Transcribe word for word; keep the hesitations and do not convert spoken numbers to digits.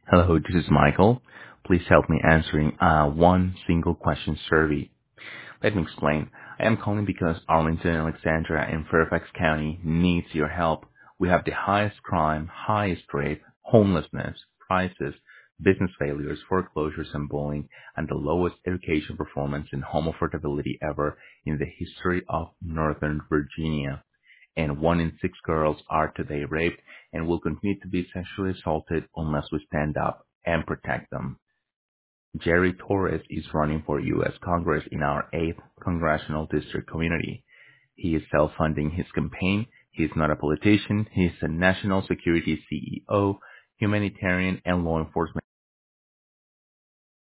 Hello, this is Michael. Please help me answering uh, one single question survey. Let me explain. I am calling because Arlington, Alexandria, and Fairfax County needs your help. We have the highest crime, highest rape, homelessness, prices, business failures, foreclosures, and bullying, and the lowest education performance and home affordability ever in the history of Northern Virginia. And one in six girls are today raped and will continue to be sexually assaulted unless we stand up and protect them. Jerry Torres is running for U S Congress in our eighth Congressional District community. He is self-funding his campaign. He is not a politician. He is a national security C E O, humanitarian, and law enforcement